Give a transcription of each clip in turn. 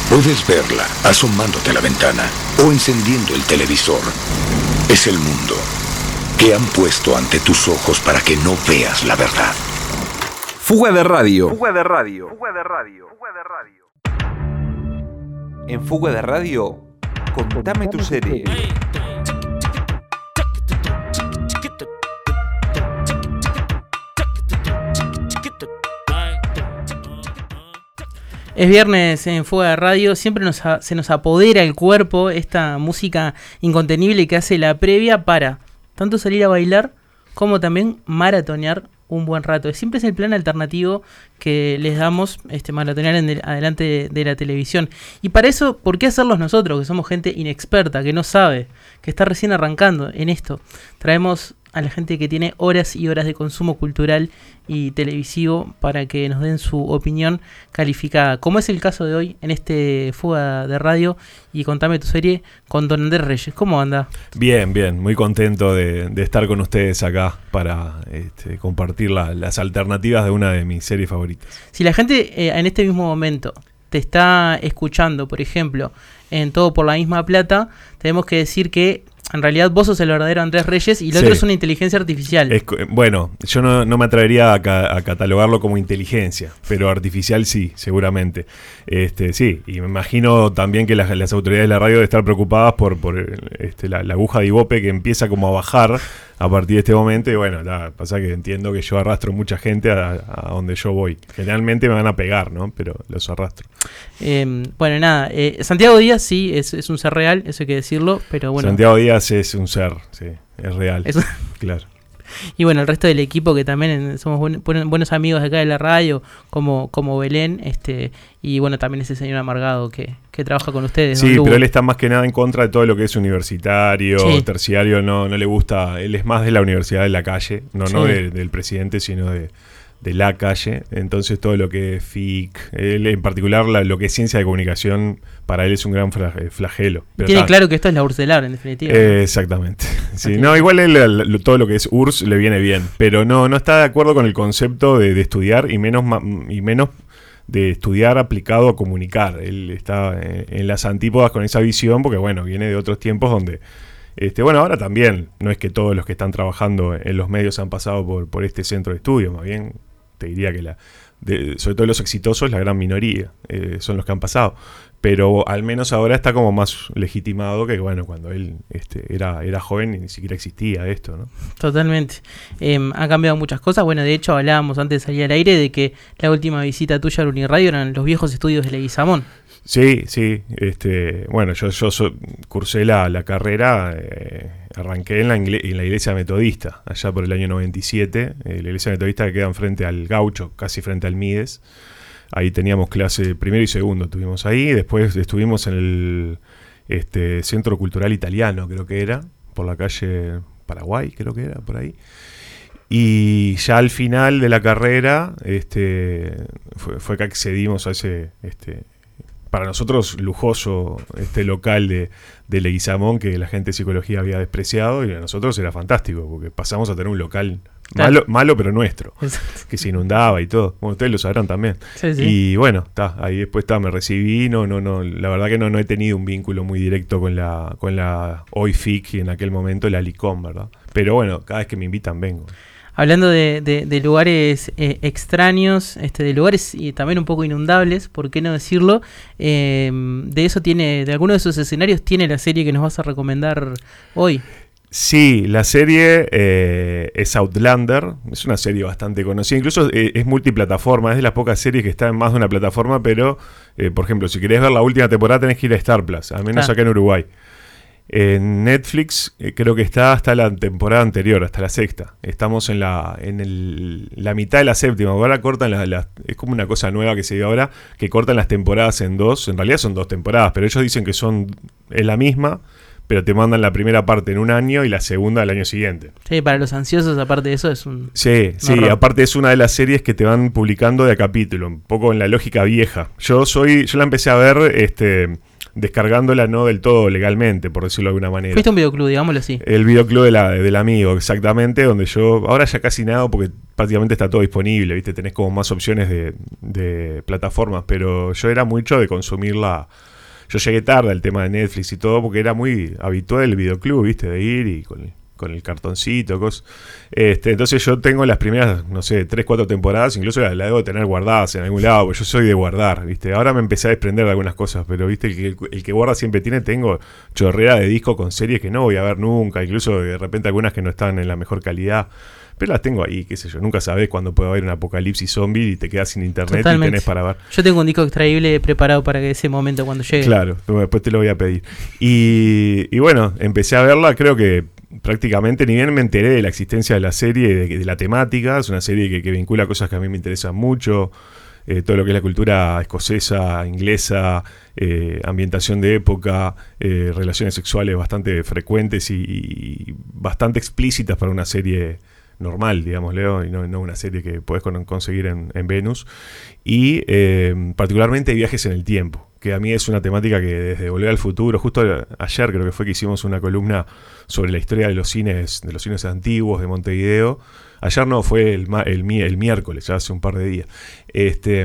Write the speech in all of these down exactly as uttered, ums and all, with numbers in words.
Puedes verla asomándote a la ventana o encendiendo el televisor. Es el mundo que han puesto ante tus ojos para que no veas la verdad. Fuga de radio. Fuga de radio. Fuga de radio. Fuga de radio. En Fuga de Radio, contame tu serie. Es viernes en Fuga de Radio, siempre nos a, se nos apodera el cuerpo esta música incontenible que hace la previa para tanto salir a bailar como también maratonear un buen rato. Siempre es el plan alternativo que les damos, este, maratonear en el, adelante de, de la televisión. Y para eso, ¿por qué hacerlos nosotros, que somos gente inexperta, que no sabe, que está recién arrancando en esto? Traemos a la gente que tiene horas y horas de consumo cultural y televisivo para que nos den su opinión calificada, como es el caso de hoy en este Fuga de Radio y Contame tu serie con Don Andrés Reyes. ¿Cómo anda? Bien, bien, muy contento de, de estar con ustedes acá para este, compartir la, las alternativas de una de mis series favoritas. Si la gente eh, en este mismo momento te está escuchando, por ejemplo, en Todo por la Misma Plata, tenemos que decir que en realidad vos sos el verdadero Andrés Reyes y el sí. otro es una inteligencia artificial. Es, bueno, yo no, no me atrevería a, ca, a catalogarlo como inteligencia, pero artificial sí, seguramente. Este, sí, y me imagino también que las, las autoridades de la radio deben estar preocupadas por, por este, la, la aguja de Ibope que empieza como a bajar a partir de este momento. Y bueno, la, pasa que entiendo que yo arrastro mucha gente a, a donde yo voy. Generalmente me van a pegar, ¿no? Pero los arrastro. Eh, bueno, nada, eh, Santiago Díaz sí, es, es un ser real, eso hay que decirlo, pero bueno. Santiago Díaz es un ser, sí, es real. Es un... Claro. Y bueno, el resto del equipo que también somos buen, buen, buenos amigos de acá de la radio, como, como Belén, este, y bueno, también ese señor amargado que, que trabaja con ustedes. Sí, pero él está más que nada en contra de todo lo que es universitario, sí. terciario, no, no le gusta, él es más de la universidad de la calle, no, sí. no de, del presidente, sino de, de la calle. Entonces todo lo que es F I C, él en particular la, lo que es ciencia de comunicación, para él es un gran flagelo. Pero tiene está, claro que esto es la Urselar, en definitiva. Eh, exactamente. Sí, no, igual él, él, todo lo que es U R S S le viene bien, pero no, no está de acuerdo con el concepto de, de estudiar y menos, y menos de estudiar aplicado a comunicar. Él está en, en las antípodas con esa visión porque, bueno, viene de otros tiempos donde... Este, bueno, ahora también, no es que todos los que están trabajando en los medios han pasado por, por este centro de estudio, más bien te diría que la, de, sobre todo los exitosos, la gran minoría eh, son los que han pasado. Pero al menos ahora está como más legitimado que, bueno, cuando él este, era, era joven y ni siquiera existía esto, ¿no? Totalmente. Eh, han cambiado muchas cosas. Bueno, de hecho hablábamos antes de salir al aire de que la última visita tuya al Uniradio eran los viejos estudios de Leguizamón. Sí, sí. Este, bueno, yo, yo so, cursé la, la carrera, eh, arranqué en la, ingle, en la iglesia metodista, allá por el año noventa y siete. Eh, la iglesia metodista que queda enfrente al Gaucho, casi frente al Mides. Ahí teníamos clase primero y segundo, estuvimos ahí. Después estuvimos en el este, Centro Cultural Italiano, creo que era, por la calle Paraguay, creo que era, por ahí. Y ya al final de la carrera este, fue, fue que accedimos a ese... Este, para nosotros lujoso este local de, de Leguizamón que la gente de psicología había despreciado, y a nosotros era fantástico porque pasamos a tener un local claro. malo, malo pero nuestro, exacto. que se inundaba y todo. Bueno, ustedes lo sabrán también. Sí, sí. Y bueno, está ahí después está, me recibí, no, no, no, la verdad que no, no he tenido un vínculo muy directo con la, con la hoy F I C y en aquel momento la LICOM, ¿verdad? Pero bueno, cada vez que me invitan vengo. Hablando de, de, de lugares eh, extraños, este, de lugares y también un poco inundables, ¿por qué no decirlo? Eh, de eso tiene, de alguno de esos escenarios tiene la serie que nos vas a recomendar hoy. Sí, la serie eh, es Outlander, es una serie bastante conocida, incluso eh, es multiplataforma, es de las pocas series que está en más de una plataforma, pero, eh, por ejemplo, si querés ver la última temporada tenés que ir a Star Plus, al menos ah. acá en Uruguay. En Netflix eh, creo que está hasta la temporada anterior, hasta la sexta. Estamos en la en el, la mitad de la séptima. Ahora cortan las, las... Es como una cosa nueva que se dio ahora, que cortan las temporadas en dos. En realidad son dos temporadas, pero ellos dicen que son es la misma, pero te mandan la primera parte en un año y la segunda al año siguiente. Sí, para los ansiosos, aparte de eso, es un... Sí, un sí, horror. Aparte es una de las series que te van publicando de a capítulo, un poco en la lógica vieja. Yo soy yo la empecé a ver... este descargándola no del todo legalmente, por decirlo de alguna manera. Fuiste a un videoclub, digámoslo así. El videoclub de la, del amigo, exactamente, donde yo, ahora ya casi nada porque prácticamente está todo disponible, ¿viste? Tenés como más opciones de, de plataformas, pero yo era mucho de consumirla. Yo llegué tarde al tema de Netflix y todo porque era muy habitual el videoclub, ¿viste? De ir y con, con el cartoncito, cosas. Este, entonces yo tengo las primeras, no sé, tres, cuatro temporadas, incluso las la debo tener guardadas en algún lado, porque yo soy de guardar, ¿viste? Ahora me empecé a desprender de algunas cosas, pero, ¿viste? El que, el que guarda siempre tiene, tengo chorrera de discos con series que no voy a ver nunca, incluso de repente algunas que no están en la mejor calidad. Pero las tengo ahí, qué sé yo. Nunca sabés cuándo puede haber un apocalipsis zombie y te quedas sin internet. Totalmente. Y tenés para ver. Yo tengo un disco extraíble preparado para que ese momento cuando llegue. Claro, después te lo voy a pedir. Y, y bueno, empecé a verla, creo que prácticamente ni bien me enteré de la existencia de la serie, de, de la temática. Es una serie que, que vincula cosas que a mí me interesan mucho. Eh, todo lo que es la cultura escocesa, inglesa, eh, ambientación de época, eh, relaciones sexuales bastante frecuentes y, y bastante explícitas para una serie normal, digamos, Leo, y no, no una serie que podés con, conseguir en, en Venus. Y eh, particularmente viajes en el tiempo, que a mí es una temática que desde Volver al Futuro, justo ayer creo que fue que hicimos una columna sobre la historia de los cines, de los cines antiguos de Montevideo. Ayer no, fue el, el, el miércoles, ya hace un par de días. Este,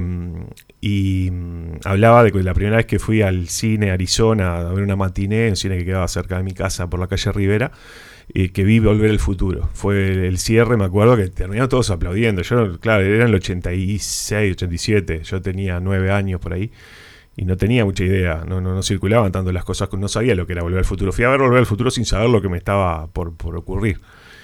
y hablaba de que la primera vez que fui al cine Arizona a ver una matiné, un cine que quedaba cerca de mi casa por la calle Rivera, y que vi Volver al Futuro. Fue el, el cierre, me acuerdo que terminaron todos aplaudiendo. Yo, claro, era en el ochenta y seis, ochenta y siete, yo tenía nueve años por ahí. Y no tenía mucha idea, no, no, no circulaban tanto las cosas, no sabía lo que era Volver al Futuro. Fui a ver Volver al Futuro sin saber lo que me estaba por, por ocurrir.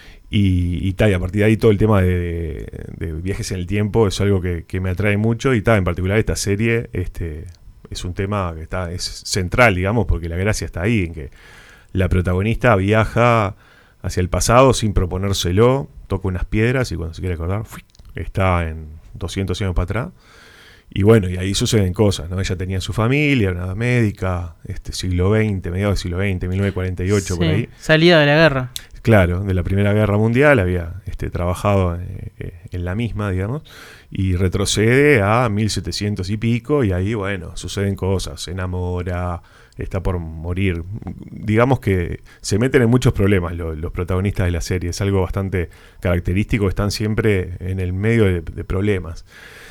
Y, y tal, y a partir de ahí todo el tema de, de, de viajes en el tiempo es algo que, que me atrae mucho. Y tal, en particular esta serie este, es un tema que está es central, digamos, porque la gracia está ahí, en que la protagonista viaja hacia el pasado sin proponérselo, toca unas piedras y cuando se quiere acordar, está en doscientos años para atrás. Y bueno, y ahí suceden cosas, ¿no? Ella tenía su familia, una médica, este siglo veinte, mediados del siglo veinte, mil novecientos cuarenta y ocho, sí, por ahí. Salida de la guerra. Claro, de la Primera Guerra Mundial, había este, trabajado eh, en la misma, digamos, y retrocede a mil setecientos y pico, y ahí, bueno, suceden cosas, se enamora, está por morir. Digamos que se meten en muchos problemas los, los protagonistas de la serie, es algo bastante característico, están siempre en el medio de, de problemas.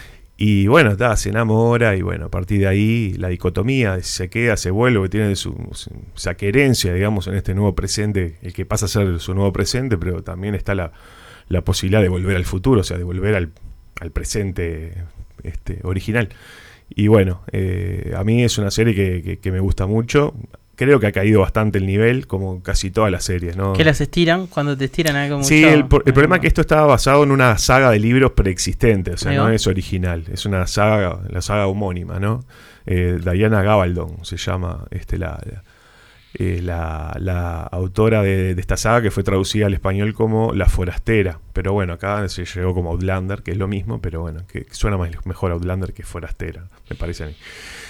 Y bueno, ta, se enamora y bueno, a partir de ahí la dicotomía, se queda, se vuelve, que tiene su, su, esa querencia, digamos, en este nuevo presente, el que pasa a ser su nuevo presente, pero también está la, la posibilidad de volver al futuro, o sea, de volver al, al presente este, original. Y bueno, eh, a mí es una serie que, que, que me gusta mucho. Creo que ha caído bastante el nivel, como casi todas las series, ¿no? Que las estiran, cuando te estiran algo mucho. Sí, el, el problema es que esto estaba basado en una saga de libros preexistentes, o sea, no es original, es una saga, la saga homónima, ¿no? Eh, Diana Gabaldon se llama este, la, la, eh, la, la autora de, de esta saga, que fue traducida al español como La Forastera, pero bueno, acá se llegó como Outlander, que es lo mismo, pero bueno, que suena más, mejor Outlander que Forastera, me parece a mí.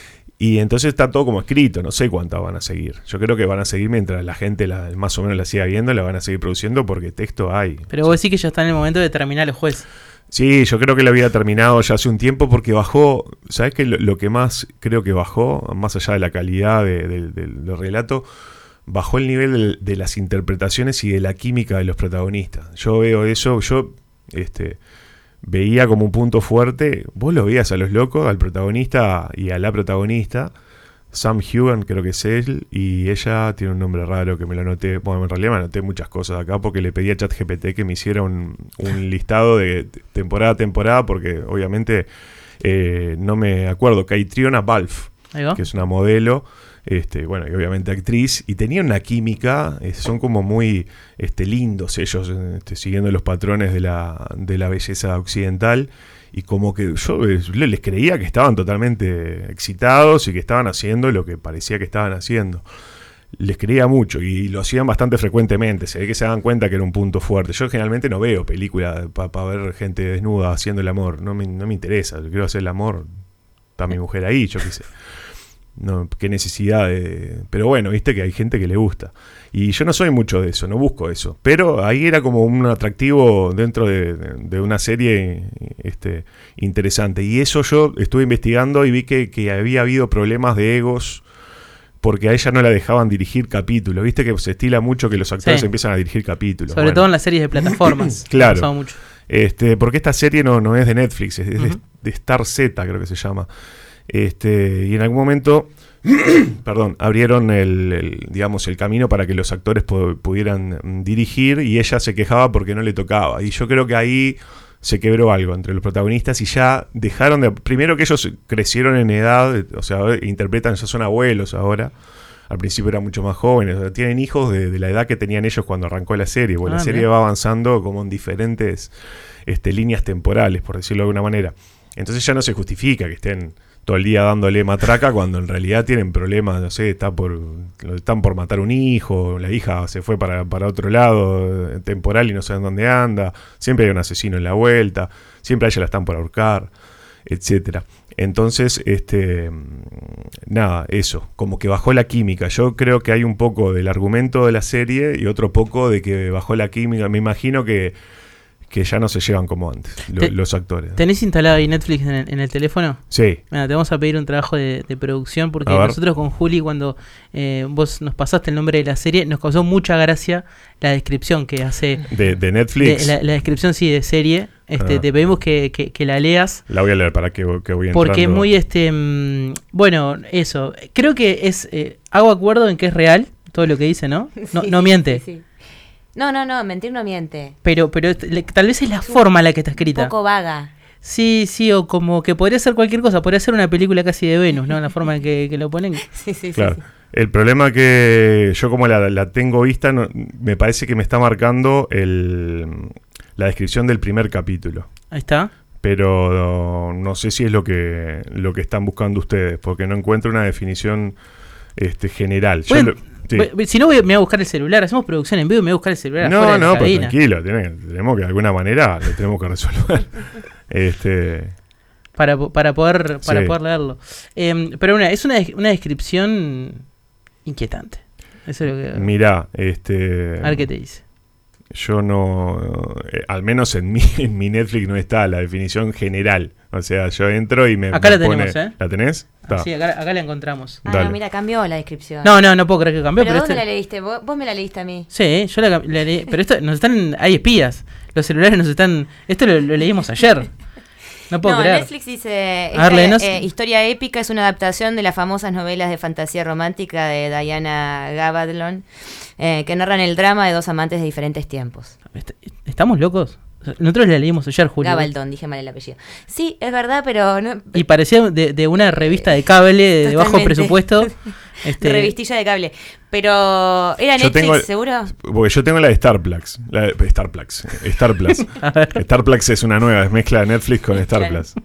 Y entonces está todo como escrito, no sé cuántas van a seguir. Yo creo que van a seguir mientras la gente la, más o menos la siga viendo, la van a seguir produciendo porque texto hay. Pero vos decís que ya está en el momento de terminar el juez. Sí, yo creo que la había terminado ya hace un tiempo porque bajó, ¿sabes qué? Lo, lo que más creo que bajó, más allá de la calidad de, de, de, del relato, bajó el nivel de, de las interpretaciones y de la química de los protagonistas. Yo veo eso, yo... este veía como un punto fuerte, vos lo veías a los locos, al protagonista y a la protagonista, Sam Heughan creo que es él, y ella tiene un nombre raro que me lo anoté, bueno, en realidad me anoté muchas cosas acá porque le pedí a ChatGPT que me hiciera un, un listado de temporada a temporada, porque obviamente eh, no me acuerdo, Caitriona Balfe, que es una modelo, este, bueno, y obviamente actriz, y tenía una química, eh, son como muy este, lindos ellos, este, siguiendo los patrones de la, de la belleza occidental, y como que yo les creía que estaban totalmente excitados y que estaban haciendo lo que parecía que estaban haciendo. Les creía mucho y lo hacían bastante frecuentemente, se ve que se daban cuenta que era un punto fuerte. Yo generalmente no veo películas para pa ver gente desnuda haciendo el amor, no me, no me interesa, yo quiero hacer el amor, está mi mujer ahí, yo qué sé. No, qué necesidad de... Pero bueno, viste que hay gente que le gusta. Y yo no soy mucho de eso, no busco eso. Pero ahí era como un atractivo dentro de, de una serie este, interesante. Y eso yo estuve investigando y vi que, que había habido problemas de egos porque a ella no la dejaban dirigir capítulos. Viste que se estila mucho que los actores Sí. empiezan a dirigir capítulos. Sobre Bueno, todo en las series de plataformas. Claro. Ha pasado mucho. Este, porque esta serie no, no es de Netflix, es de, Ujú. de Star Z, creo que se llama. Este, y en algún momento, perdón, abrieron el, el, digamos, el camino para que los actores pu- pudieran mm, dirigir, y ella se quejaba porque no le tocaba. Y yo creo que ahí se quebró algo entre los protagonistas y ya dejaron de... Primero que ellos crecieron en edad, o sea, interpretan, ya son abuelos ahora. Al principio eran mucho más jóvenes, o sea, tienen hijos de, de la edad que tenían ellos cuando arrancó la serie. Bueno, Ah, la serie bien. va avanzando como en diferentes este, líneas temporales, por decirlo de alguna manera. Entonces ya no se justifica que estén todo el día dándole matraca cuando en realidad tienen problemas, no sé, está por, están por matar un hijo, la hija se fue para, para otro lado eh, temporal y no saben dónde anda, siempre hay un asesino en la vuelta, siempre a ella la están por ahorcar, etcétera. Entonces, este nada, eso, como que bajó la química. Yo creo que hay un poco del argumento de la serie y otro poco de que bajó la química. Me imagino que, que ya no se llevan como antes lo, Te- los actores. ¿Tenés instalado ahí Netflix en el, en el teléfono? Sí. Mira, te vamos a pedir un trabajo de, de producción porque A ver. nosotros con Juli, cuando eh, vos nos pasaste el nombre de la serie, nos causó mucha gracia la descripción que hace. De, de de- Netflix. la, la descripción, sí, de serie. Este, Ah. Te pedimos que, que- que la leas. La voy a leer para que, que voy entrando. Porque es muy, este, mm, bueno, eso. Creo que es, eh, hago acuerdo en que es real todo lo que dice, ¿no? No, Sí, no miente. sí, sí. No, no, no, mentir no miente. Pero, pero est- le- tal vez es la forma en la que está Un escrita. poco vaga. Sí, sí, o como que podría ser cualquier cosa. Podría ser una película casi de Venus, ¿no? La forma en que, que lo ponen. Sí, sí, Claro. sí, sí. El problema que yo como la, la tengo vista, no- me parece que me está marcando el, la descripción del primer capítulo. Ahí está. Pero no, no sé si es lo que, lo que están buscando ustedes, porque no encuentro una definición este, general. Yo Bueno, lo- sí. voy- si no, voy, me voy a buscar el celular. Hacemos producción en vivo y me voy a buscar el celular. No, afuera de la no, pues cabina. tranquilo, tiene- tenemos que de alguna manera lo tenemos que resolver. este, Para, po- para, poder, para Sí. poder leerlo. Em, pero una, es una, des- una descripción inquietante. Eso es lo que. mirá, este, A ver qué te dice. yo no, eh, al menos en mi, en mi Netflix no está la definición general. O sea, yo entro y me, Acá me la pone- tenemos, ¿eh? ¿La tenés? Está. Sí, acá, acá la encontramos. Ah, Dale. no, mira, cambió la descripción. No, no, no puedo creer que cambió. pero Pero, vos me este- la leíste, vos, vos me la leíste a mí. Sí, yo la, cam- la leí. Pero esto nos están. Hay espías. Los celulares nos están. Esto lo, lo leímos ayer. No puedo No, creer. Netflix dice, A ver, esta, léenos. eh, Historia épica es una adaptación de las famosas novelas de fantasía romántica de Diana Gabaldon, eh, que narran el drama de dos amantes de diferentes tiempos. Est- ¿Estamos locos? O sea, nosotros la leímos ayer, Julio. Gabaldon, dije mal el apellido. Sí, es verdad, pero no, Y parecía de, de una revista de cable de bajo Totalmente. presupuesto. Este, revistilla de cable. Pero, ¿era Yo Netflix, tengo- seguro? Porque yo tengo la de Starplex. La de Starplex. Star Plus. A ver. Starplex es una nueva, es mezcla de Netflix con Star Claro. Plus.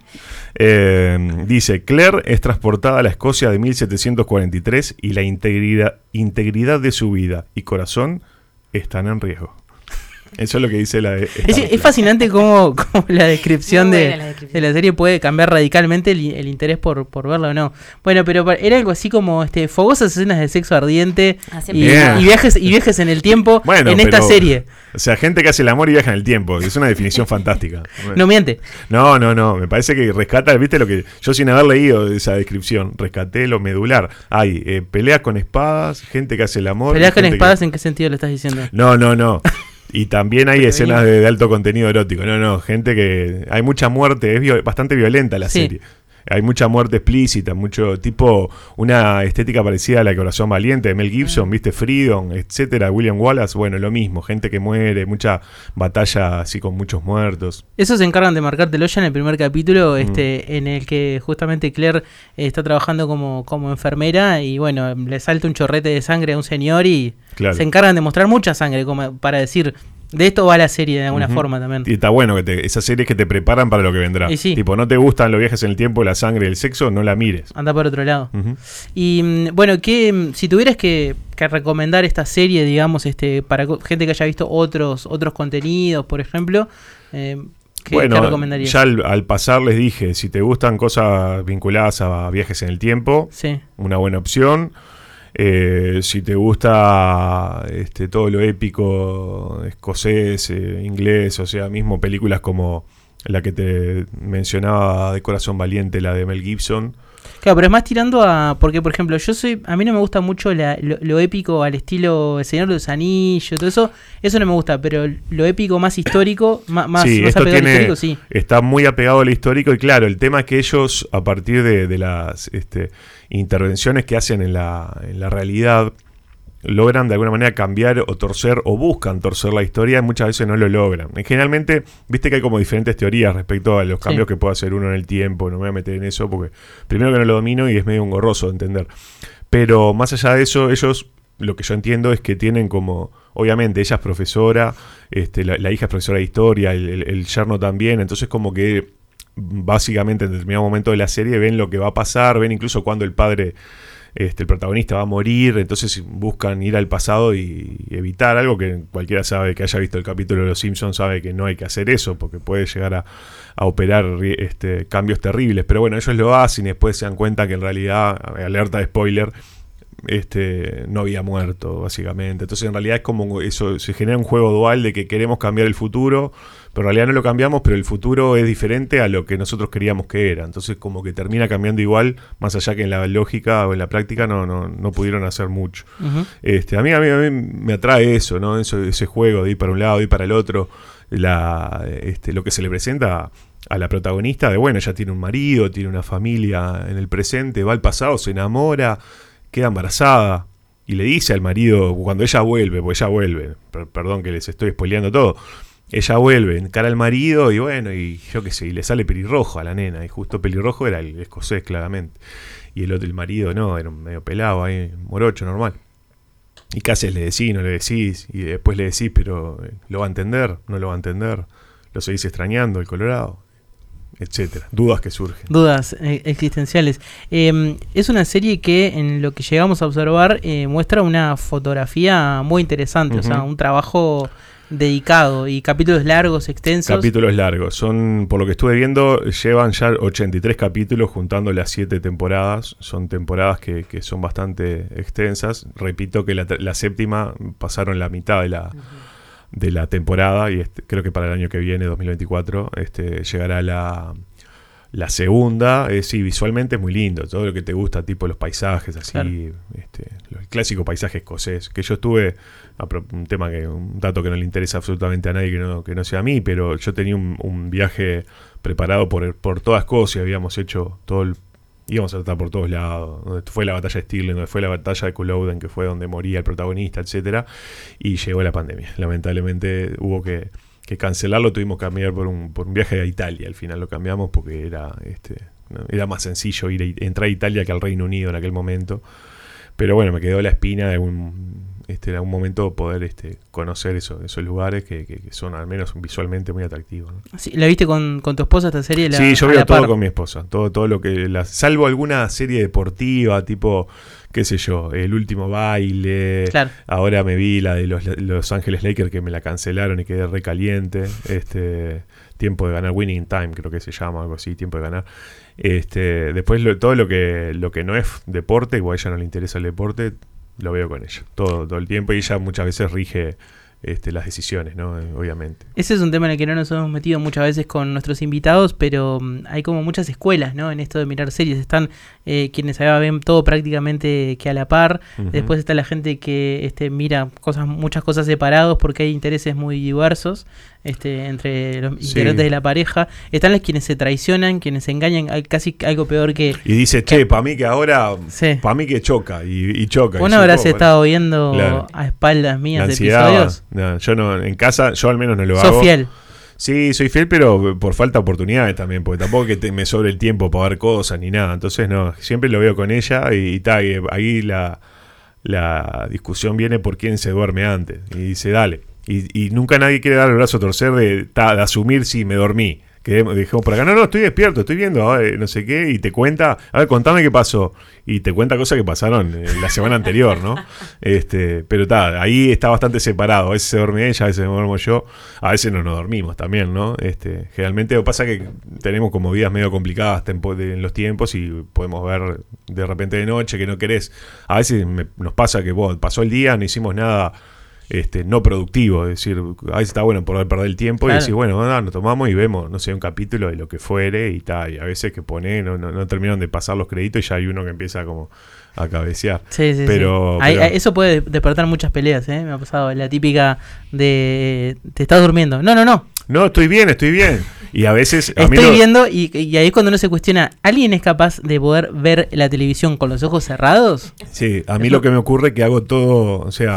Eh, dice, Claire es transportada a la Escocia de mil setecientos cuarenta y tres y la integridad, integridad de su vida y corazón están en riesgo. Eso es lo que dice la de Es, Starplex. es fascinante cómo, cómo la descripción, Muy de, buena la descripción. de la serie puede cambiar radicalmente el, el interés por, por verla o no. Bueno, pero pa- era algo así como este fogosas escenas de sexo ardiente Ah, y, siempre Bien. y viajes y viajes en el tiempo Bueno, en esta pero- serie. O sea, gente que hace el amor y viaja en el tiempo. Es una definición fantástica. No miente. No, no, no. Me parece que rescata, viste lo que yo sin haber leído esa descripción, rescaté lo medular. Hay eh, peleas con espadas, gente que hace el amor. ¿Peleas y con gente que- espadas en qué sentido lo estás diciendo? No, no, no. Y también hay Porque escenas de, de alto contenido erótico. No, no, gente que... Hay mucha muerte, es vio- bastante violenta la Sí. serie. Hay mucha muerte explícita, mucho tipo, una estética parecida a la de Corazón Valiente de Mel Gibson, viste, Freedom, etcétera, William Wallace, bueno, lo mismo, gente que muere, mucha batalla así con muchos muertos. Eso se encargan de marcártelo ya en el primer Mm. capítulo, este, en el que justamente Claire eh, está trabajando como, como enfermera y bueno, le salta un chorrete de sangre a un señor y Claro. se encargan de mostrar mucha sangre como para decir, de esto va la serie de alguna Ujú. forma también. Y está bueno que te, esas series que te preparan para lo que vendrá. Y sí. Tipo, no te gustan los viajes en el tiempo, la sangre, el sexo, no la mires. Anda por otro lado. Ujú. Y mm, bueno, que mm, si tuvieras que, que recomendar esta serie, digamos, este, para co- gente que haya visto otros, otros contenidos, por ejemplo, eh, ¿qué, Bueno, qué recomendarías? ya al, al pasar les dije, si te gustan cosas vinculadas a viajes en el tiempo, Sí. una buena opción. Eh, si te gusta este, todo lo épico escocés, eh, inglés, o sea, mismo películas como la que te mencionaba de Corazón Valiente, la de Mel Gibson, Claro, pero es más tirando a... Porque, por ejemplo, yo soy... A mí no me gusta mucho la, lo, lo épico al estilo El Señor de los Anillos, todo eso. Eso no me gusta, pero lo épico más histórico, más, más, sí, más esto apegado tiene, al histórico, sí. Está muy apegado al histórico y claro, el tema es que ellos, a partir de, de las este, intervenciones que hacen en la, en la realidad, logran de alguna manera cambiar o torcer o buscan torcer la historia y muchas veces no lo logran. Generalmente, viste que hay como diferentes teorías respecto a los cambios sí. que puede hacer uno en el tiempo. No me voy a meter en eso porque primero que no lo domino y es medio engorroso de entender. Pero más allá de eso, ellos, lo que yo entiendo es que tienen como, obviamente ella es profesora, este, la, la hija es profesora de historia, el, el, el yerno también, entonces como que básicamente en determinado momento de la serie ven lo que va a pasar, ven incluso cuando el padre... Este, el protagonista va a morir, entonces buscan ir al pasado y evitar algo que cualquiera sabe que haya visto el capítulo de Los Simpsons, sabe que no hay que hacer eso porque puede llegar a, a operar este, cambios terribles, pero bueno, ellos lo hacen y después se dan cuenta que en realidad, alerta de spoiler, este, no había muerto básicamente. Entonces en realidad es como eso, se genera un juego dual de que queremos cambiar el futuro, pero en realidad no lo cambiamos, pero el futuro es diferente a lo que nosotros queríamos que era. Entonces como que termina cambiando igual, más allá que en la lógica o en la práctica no, no, no pudieron hacer mucho. Uh-huh. este, a, mí, a, mí, a mí me atrae eso, ¿no? Eso, ese juego de ir para un lado, de ir para el otro, la, este, lo que se le presenta a la protagonista de, bueno, ella tiene un marido, tiene una familia en el presente, va al pasado, se enamora, queda embarazada y le dice al marido, cuando ella vuelve, porque ella vuelve, per- perdón que les estoy spoileando todo, ella vuelve, encara al marido y bueno, y yo qué sé, y le sale pelirrojo a la nena, y justo pelirrojo era el escocés claramente, y el otro, el marido no, era un medio pelado ahí, morocho, normal. Y casi le decís, no le decís, y después le decís, pero ¿lo va a entender? ¿No lo va a entender? ¿Lo seguís extrañando, el Colorado? Etcétera, dudas que surgen. Dudas eh, existenciales. Eh, es una serie que en lo que llegamos a observar eh, muestra una fotografía muy interesante, uh-huh. o sea, un trabajo dedicado y capítulos largos, extensos. Capítulos largos, son, por lo que estuve viendo, llevan ya ochenta y tres capítulos juntando las siete temporadas, son temporadas que, que son bastante extensas. Repito que la, la séptima pasaron la mitad de la... Uh-huh. de la temporada y este, creo que para el año que viene, dos mil veinticuatro, este, llegará la, la segunda. Eh, sí, visualmente es muy lindo, todo lo que te gusta, tipo los paisajes, así, claro. este, el clásico paisaje escocés, que yo estuve, un tema que, un dato que no le interesa absolutamente a nadie que no, que no sea a mí, pero yo tenía un, un viaje preparado por, por toda Escocia, habíamos hecho todo el íbamos a estar por todos lados, donde fue la batalla de Stirling, donde fue la batalla de Culloden, que fue donde moría el protagonista, etcétera, y llegó la pandemia. Lamentablemente hubo que, que cancelarlo, tuvimos que cambiar por un, por un viaje a Italia, al final lo cambiamos porque era, este, era más sencillo ir a, entrar a Italia que al Reino Unido en aquel momento, pero bueno, me quedó la espina de un... Este, en algún momento poder este, conocer eso, esos lugares que, que, que son al menos visualmente muy atractivos, ¿no? Sí, ¿la viste con, con tu esposa esta serie? La, sí, yo veo todo con mi esposa, todo, todo lo que la, salvo alguna serie deportiva tipo, qué sé yo, El Último Baile, claro. Ahora me vi la de los, los Ángeles Lakers que me la cancelaron y quedé recaliente, este, Tiempo de Ganar, Winning Time creo que se llama, algo así, Tiempo de Ganar. Este, después lo, todo lo que, lo que no es deporte, igual a ella no le interesa el deporte, lo veo con ella, todo, todo el tiempo, y ella muchas veces rige este, las decisiones, ¿no? Eh, obviamente. Ese es un tema en el que no nos hemos metido muchas veces con nuestros invitados, pero um, hay como muchas escuelas, ¿no? En esto de mirar series. Están eh, quienes allá ven todo prácticamente que a la par. Uh-huh. Después está la gente que este, mira cosas, muchas cosas separados porque hay intereses muy diversos este, entre los sí. integrantes de la pareja. Están los quienes se traicionan, quienes se engañan, hay casi algo peor que... Y dice, che, para mí que ahora, sí. para mí que choca, y, y choca. ¿Vos no habrás estado viendo claro. a espaldas mías de episodios? No, yo no, en casa, yo al menos no lo ¿Sos hago. ¿Sos fiel? Sí, soy fiel, pero por falta de oportunidades también, porque tampoco que te, me sobre el tiempo para ver cosas ni nada. Entonces, no, siempre lo veo con ella y, y tal, ahí la, la discusión viene por quién se duerme antes. Y dice, dale. Y, y nunca nadie quiere dar el brazo a torcer de, ta, de asumir si me dormí. Que dejemos por acá, no, no, estoy despierto, estoy viendo, a ver, no sé qué, y te cuenta, a ver, contame qué pasó, y te cuenta cosas que pasaron eh, la semana anterior, ¿no? Este, pero está, ahí está bastante separado, a veces se duerme ella, a veces me duermo yo, a veces no nos dormimos también, ¿no? Este, generalmente lo que pasa es que tenemos como vidas medio complicadas tempo, de, en los tiempos y podemos ver de repente de noche que no querés, a veces me, nos pasa que vos, pasó el día, no hicimos nada este, no productivo. Es decir, a veces está bueno poder perder el tiempo Claro. y decir, bueno, no, nos tomamos y vemos, no sé, un capítulo de lo que fuere y tal. Y a veces que pone, no, no, no terminan de pasar los créditos y ya hay uno que empieza como a cabecear. Sí, sí, Pero, sí. Hay- pero- hay- eso puede despertar muchas peleas, ¿eh? Me ha pasado la típica de te estás durmiendo. No, no, no. No, estoy bien, estoy bien. Y a veces... a mí Estoy lo- viendo y, y ahí es cuando uno se cuestiona, ¿alguien es capaz de poder ver la televisión con los ojos cerrados? Sí, a mí Eso- lo que me ocurre es que hago todo, o sea,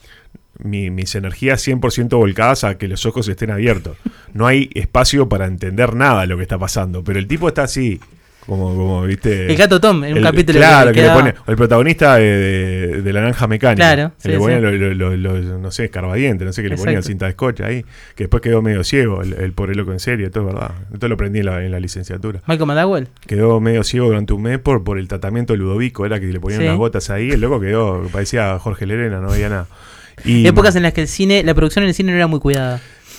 mi- mis energías cien por ciento volcadas a que los ojos estén abiertos. No hay espacio para entender nada de lo que está pasando, pero el tipo está así, como, como viste... El gato Tom, en un el- capítulo Claro, que que, le quedaba- pone, el protagonista de, de- de La Naranja Mecánica. Claro, que sí, le ponía sí. lo- lo- lo- lo- no sé, escarbadiente, no sé qué le ponían Exacto. cinta de scotch ahí, que después quedó medio ciego, el, el pobre loco en serio, esto es verdad. Esto lo aprendí en la, en la licenciatura. Malcolm McDowell. Quedó medio ciego durante un mes por, por el tratamiento de Ludovico, era que le ponían Sí. unas gotas ahí, el loco quedó, parecía Jorge Lerena, no veía nada. Y Épocas en las que el cine, la producción en el cine no era muy cuidada.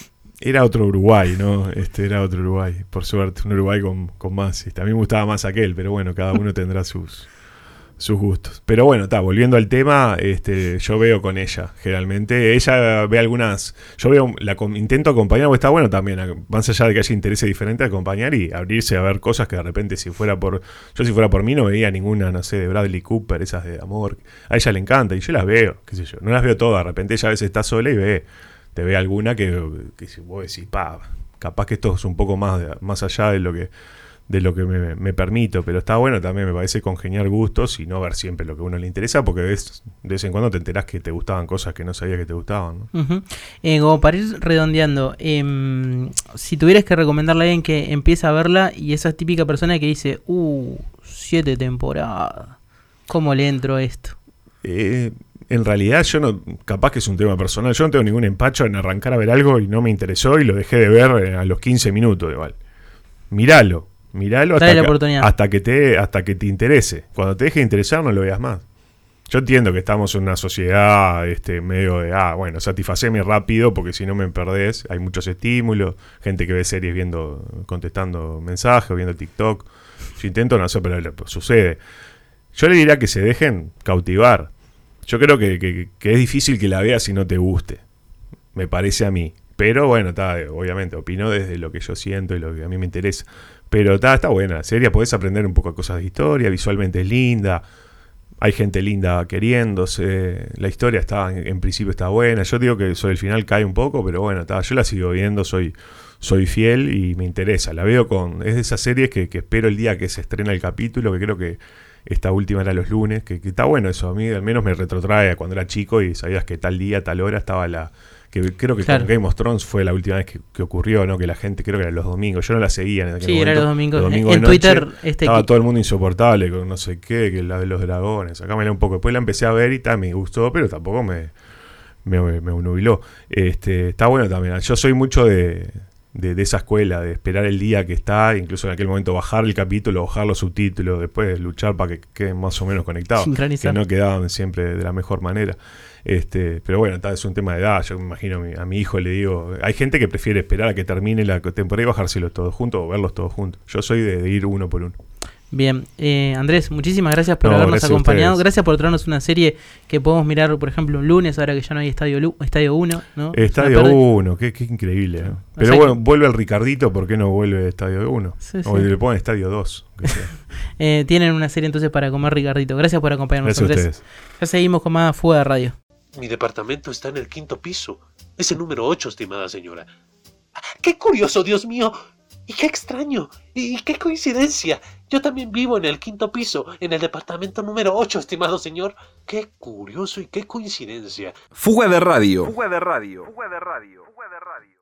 era otro Uruguay, ¿no? Este era otro Uruguay, por suerte, un Uruguay con, con más. Este, a mí me gustaba más aquel, pero bueno, cada uno tendrá sus, sus gustos. Pero bueno, está, volviendo al tema, este, yo veo con ella, generalmente. Ella ve algunas, yo veo, la com- intento acompañar, porque está bueno también, a- más allá de que haya intereses diferentes, acompañar y abrirse a ver cosas que de repente si fuera por, yo si fuera por mí no veía ninguna, no sé, de Bradley Cooper, esas de amor. A ella le encanta y yo las veo, qué sé yo, no las veo todas, de repente ella a veces está sola y ve, te ve alguna que, que si vos decís, pa, capaz que esto es un poco más, de- más allá de lo que de lo que me, me permito, pero está bueno también, me parece, congeniar gustos y no ver siempre lo que a uno le interesa, porque ves, de vez en cuando te enterás que te gustaban cosas que no sabías que te gustaban, ¿no? Ujú. Eh, como para ir redondeando, em, si tuvieras que recomendarle a alguien que empieza a verla y esa típica persona que dice, uh, siete temporadas, ¿cómo le entro a esto? Eh, en realidad yo no, capaz que es un tema personal, yo no tengo ningún empacho en arrancar a ver algo y no me interesó y lo dejé de ver eh, a los quince minutos igual. Miralo, miralo hasta Dale la que, oportunidad. hasta que te hasta que te interese. Cuando te deje de interesar no lo veas más. Yo entiendo que estamos en una sociedad este medio de, ah, bueno, satisfaceme rápido porque si no me perdés, hay muchos estímulos, gente que ve series viendo, contestando mensajes, viendo TikTok. Yo intento no hacer, pero lo- sucede. Yo le diría que se dejen cautivar. Yo creo que, que- que es difícil que la veas si no te guste. Me parece a mí. Pero bueno, está, obviamente, opino desde lo que yo siento y lo que a mí me interesa. Pero está, está buena la serie, podés aprender un poco de cosas de historia, visualmente es linda. Hay gente linda queriéndose. La historia está, en, en principio está buena. Yo digo que sobre el final cae un poco, pero bueno, está, yo la sigo viendo, soy, soy fiel y me interesa. La veo con. Es de esas series que, que espero el día que se estrena el capítulo, que creo que esta última era los lunes, que, que está bueno eso. A mí al menos me retrotrae a cuando era chico y sabías que tal día, tal hora estaba la. Que creo que Claro. con Game of Thrones fue la última vez que, que ocurrió, ¿no? Que la gente, creo que eran los domingos. Yo no la seguía en aquel Sí, era momento. los domingos. domingos En de noche, Twitter, este estaba que- todo el mundo insoportable con no sé qué, que la de los dragones. Sacámela un poco. Después la empecé a ver y tal, me gustó, pero tampoco me, me, me nubiló. Este, está bueno también. Yo soy mucho de, de, de esa escuela, de esperar el día que está, incluso en aquel momento bajar el capítulo, bajar los subtítulos, después luchar para que queden más o menos conectados. Sincronizar. Que no quedaban siempre de la mejor manera. Este, pero bueno, tal, es un tema de edad. Yo me imagino a mi, a mi hijo le digo, hay gente que prefiere esperar a que termine la temporada y bajárselos todos juntos o verlos todos juntos. Yo soy de, de ir uno por uno. Bien, eh, Andrés, muchísimas gracias por No, habernos gracias a acompañado. ustedes. Gracias por traernos una serie que podemos mirar, por ejemplo, un lunes, ahora que ya no hay Estadio Lu- Estadio uno, ¿no? Estadio Es una pérdida. uno, qué, qué increíble. ¿no? Pero Exacto. bueno, vuelve el Ricardito, ¿por qué no vuelve Estadio uno? Sí, O sí. le ponen Estadio dos. que sea. Eh, tienen una serie entonces para comer, Ricardito. Gracias por acompañarnos, Gracias a Andrés. ustedes. Ya seguimos con más Fuga de Radio. Mi departamento está en el quinto piso. Es el número ocho, estimada señora. ¡Qué curioso, Dios mío! ¡Y qué extraño! ¡Y qué coincidencia! Yo también vivo en el quinto piso, en el departamento número ocho, estimado señor. ¡Qué curioso y qué coincidencia! Fuga de Radio. Fuga de radio. Fuga de radio. Fuga de radio.